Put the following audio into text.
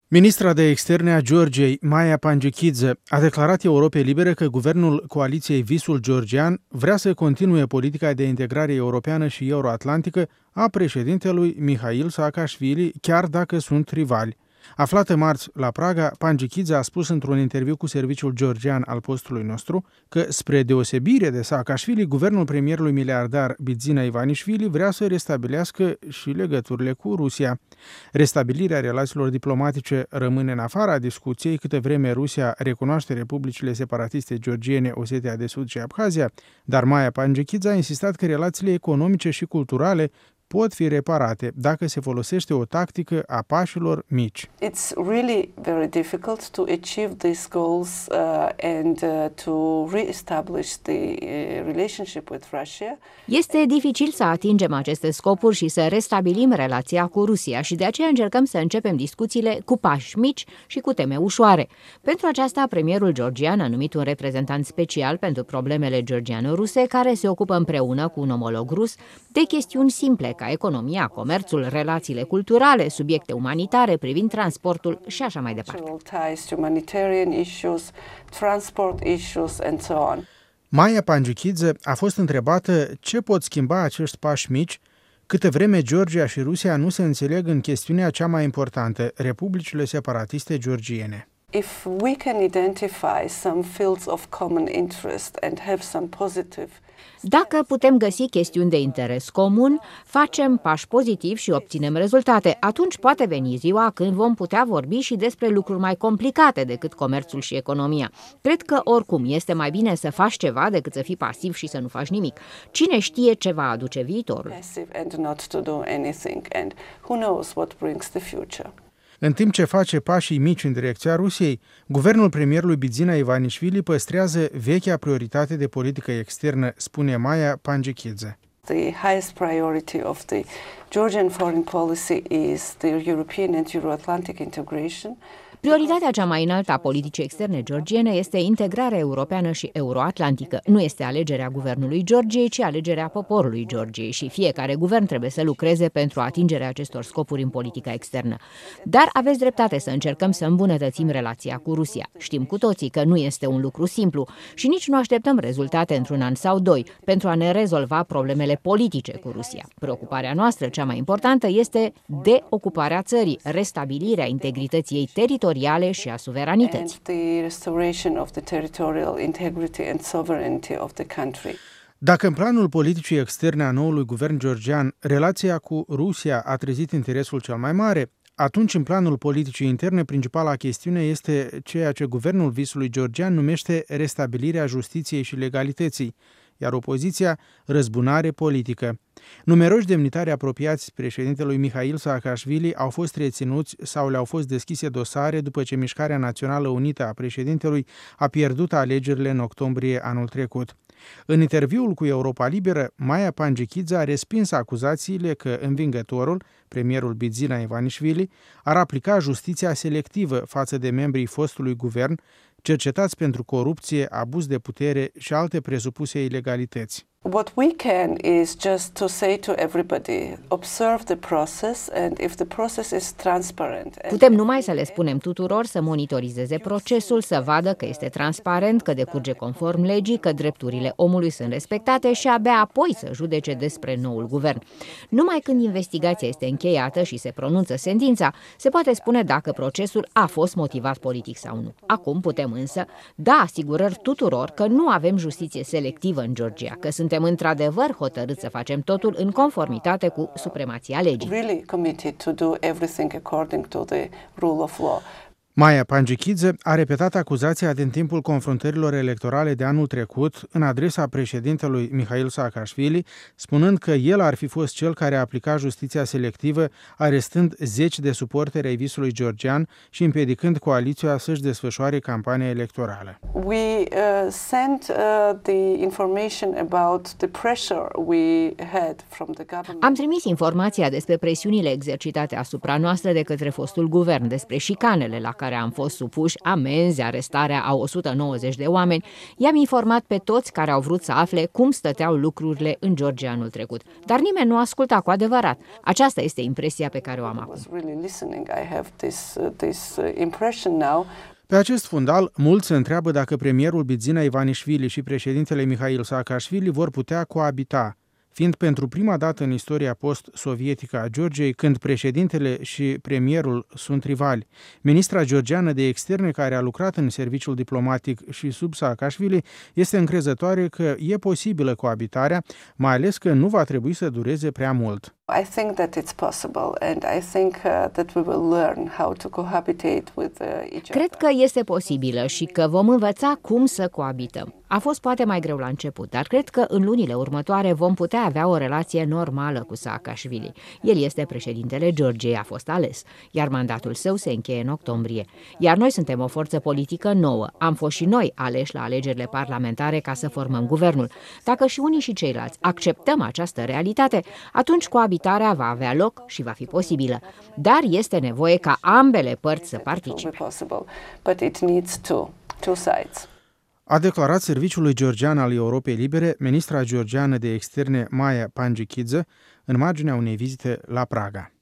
Ministra de Externe a Georgiei, Maia Panjikidze, a declarat Europei Libere că guvernul coaliției Visul Georgian vrea să continue politica de integrare europeană și euroatlantică a președintelui Mihail Saakashvili, chiar dacă sunt rivali. Aflată marți la Praga, Panjikidze a spus într-un interviu cu serviciul georgian al postului nostru că, spre deosebire de Saakashvili, guvernul premierului miliardar Bidzina Ivanishvili vrea să restabilească și legăturile cu Rusia. Restabilirea relațiilor diplomatice rămâne în afara discuției câtă vreme Rusia recunoaște republicile separatiste georgiene Osetia de Sud și Abhazia, dar Maia Panjikidze a insistat că relațiile economice și culturale pot fi reparate dacă se folosește o tactică a pașilor mici. It's really very difficult to achieve these goals and to reestablish the relationship with Russia. Este dificil să atingem aceste scopuri și să restabilim relația cu Rusia și de aceea încercăm să începem discuțiile cu pași mici și cu teme ușoare. Pentru aceasta, premierul georgian a numit un reprezentant special pentru problemele georgiano-ruse care se ocupă împreună cu un omolog rus de chestiuni simple ca economia, comerțul, relațiile culturale, subiecte umanitare privind transportul și așa mai departe. Maia Panjikidze a fost întrebată ce pot schimba acești pași mici câtă vreme Georgia și Rusia nu se înțeleg în chestiunea cea mai importantă, republicile separatiste georgiene. If we can identify some fields of common interest and have some positive. Dacă putem găsi chestiuni de interes comun, facem pași pozitivi și obținem rezultate. Atunci poate veni ziua când vom putea vorbi și despre lucruri mai complicate decât comerțul și economia. Cred că oricum este mai bine să faci ceva decât să fii pasiv și să nu faci nimic. Cine știe ce va aduce viitorul? În timp ce face pașii mici în direcția Rusiei, guvernul premierului Bidzina Ivanishvili păstrează vechea prioritate de politică externă, spune Maia Panjikidze. The highest priority of the Georgian foreign policy is the European and Euro-Atlantic integration. Prioritatea cea mai înaltă a politicii externe georgiene este integrarea europeană și euroatlantică. Nu este alegerea guvernului Georgiei, ci alegerea poporului Georgiei și fiecare guvern trebuie să lucreze pentru atingerea acestor scopuri în politica externă. Dar aveți dreptate să încercăm să îmbunătățim relația cu Rusia. Știm cu toții că nu este un lucru simplu și nici nu așteptăm rezultate într-un an sau doi pentru a ne rezolva problemele politice cu Rusia. Preocuparea noastră cea mai importantă este deocuparea țării, restabilirea integrității ei teritoriale și a suveranității. Dacă în planul politicii externe a noului guvern georgian relația cu Rusia a trezit interesul cel mai mare, atunci în planul politicii interne principala chestiune este ceea ce guvernul visului georgian numește restabilirea justiției și legalității, iar opoziția răzbunare politică. Numeroși demnitari apropiați președintelui Mihail Saakashvili au fost reținuți sau le-au fost deschise dosare după ce Mișcarea Națională Unită a președintelui a pierdut alegerile în octombrie anul trecut. În interviul cu Europa Liberă, Maia Panjikidze a respins acuzațiile că învingătorul, premierul Bidzina Ivanishvili, ar aplica justiția selectivă față de membrii fostului guvern, cercetați pentru corupție, abuz de putere și alte presupuse ilegalități. What we can is just to say to everybody, observe the process and if the process is transparent. Putem numai să le spunem tuturor să monitorizeze procesul, să vadă că este transparent, că decurge conform legii, că drepturile omului sunt respectate și abia apoi să judece despre noul guvern. Numai când investigația este încheiată și se pronunță sentința, se poate spune dacă procesul a fost motivat politic sau nu. Acum putem însă da asigurări tuturor că nu avem justiție selectivă în Georgia, că suntem într-adevăr hotărâți să facem totul în conformitate cu supremația legii. Maia Panjikidze a repetat acuzația din timpul confruntărilor electorale de anul trecut în adresa președintelui Mihail Saakashvili, spunând că el ar fi fost cel care a aplicat justiția selectivă, arestând zeci de suporteri ai visului georgian și împiedicând coaliția să-și desfășoare campania electorală. We sent the information about the pressure we had from the government. Am trimis informația despre presiunile exercitate asupra noastră de către fostul guvern, despre șicanele la care care am fost supuși amenzi, arestarea a 190 de oameni, i-am informat pe toți care au vrut să afle cum stăteau lucrurile în Georgia anul trecut. Dar nimeni nu asculta cu adevărat. Aceasta este impresia pe care o am acum. Pe acest fundal, mulți se întreabă dacă premierul Bidzina Ivanișvili și președintele Mihail Saakashvili vor putea coabita, fiind pentru prima dată în istoria post-sovietică a Georgiei când președintele și premierul sunt rivali. Ministra georgiană de externe, care a lucrat în serviciul diplomatic și sub Saakashvili, este încrezătoare că e posibilă coabitarea, mai ales că nu va trebui să dureze prea mult. I think that it's possible and I think that we will learn how to cohabitate with each other. Cred că este posibilă și că vom învăța cum să coabităm. A fost poate mai greu la început, dar cred că în lunile următoare vom putea avea o relație normală cu Saakashvili. El este președintele Georgiei, a fost ales, iar mandatul său se încheie în octombrie. Iar noi suntem o forță politică nouă. Am fost și noi aleși la alegerile parlamentare ca să formăm guvernul. Dacă și unii și ceilalți acceptăm această realitate, atunci coabitarea va avea loc și va fi posibilă. Dar este nevoie ca ambele părți să participe. A declarat Serviciului Georgian al Europei Libere ministra georgiană de externe Maia Panjikidze în marginea unei vizite la Praga.